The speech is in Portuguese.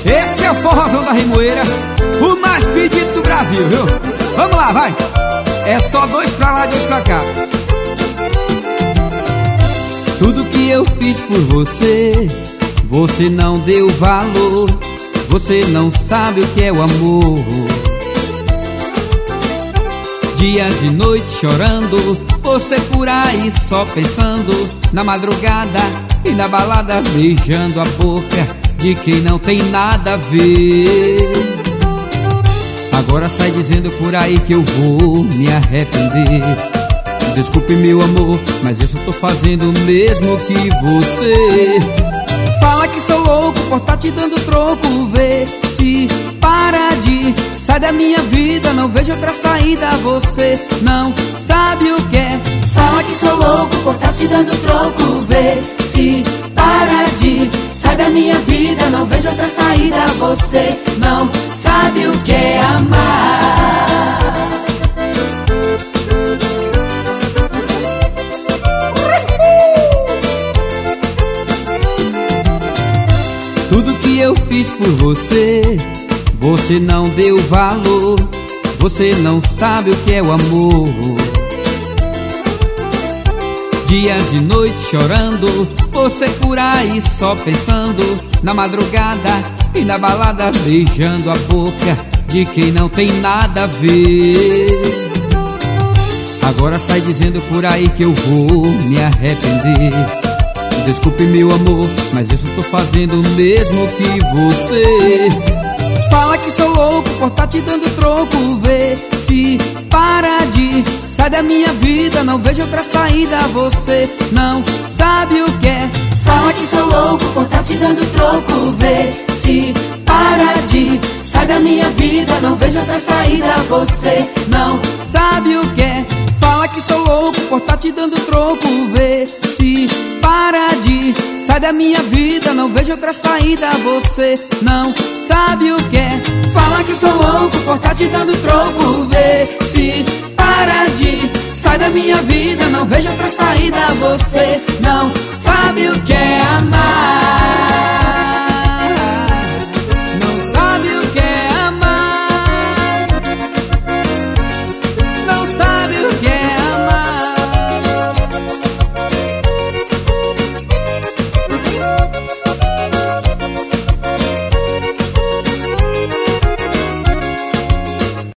Esse é o forrozão da Remoeira, o mais pedido do Brasil, viu? Vamos lá, vai! É só dois pra lá, dois pra cá. Tudo que eu fiz por você, você não deu valor. Você não sabe o que é o amor. Dias e noites chorando, você por aí só pensando na madrugada e na balada, beijando a boca de quem não tem nada a ver. Agora sai dizendo por aí que eu vou me arrepender. Desculpe meu amor, mas eu só tô fazendo o mesmo que você. Fala que sou louco por tá te dando troco. Vê se para de sai da minha vida, não vejo outra saída. Você não sabe o que é. Fala que sou louco por tá te dando troco. Vê se para de sai da minha vida, não vejo outra saída. Você não sabe o que é amar. Tudo que eu fiz por você, você não deu valor. Você não sabe o que é o amor. Dias e noites chorando, você por aí só pensando na madrugada e na balada, beijando a boca de quem não tem nada a ver. Agora sai dizendo por aí que eu vou me arrepender. Desculpe meu amor, mas eu só tô fazendo o mesmo que você. Fala que sou louco por tá te dando troco. Vê se para de sai da minha vida, não vejo outra saída. Você não sabe o que é. Fala que sou louco por tá te dando troco. Vê se para de sai da minha vida, não vejo outra saída. Você não sabe o que é. Fala que sou louco por tá te dando troco. Vê se para de sai da minha vida, não vejo outra saída. Você não sabe o que é. Fala que sou louco por tá te dando troco. Vê se para de sai da minha vida, não vejo outra saída. Você não sabe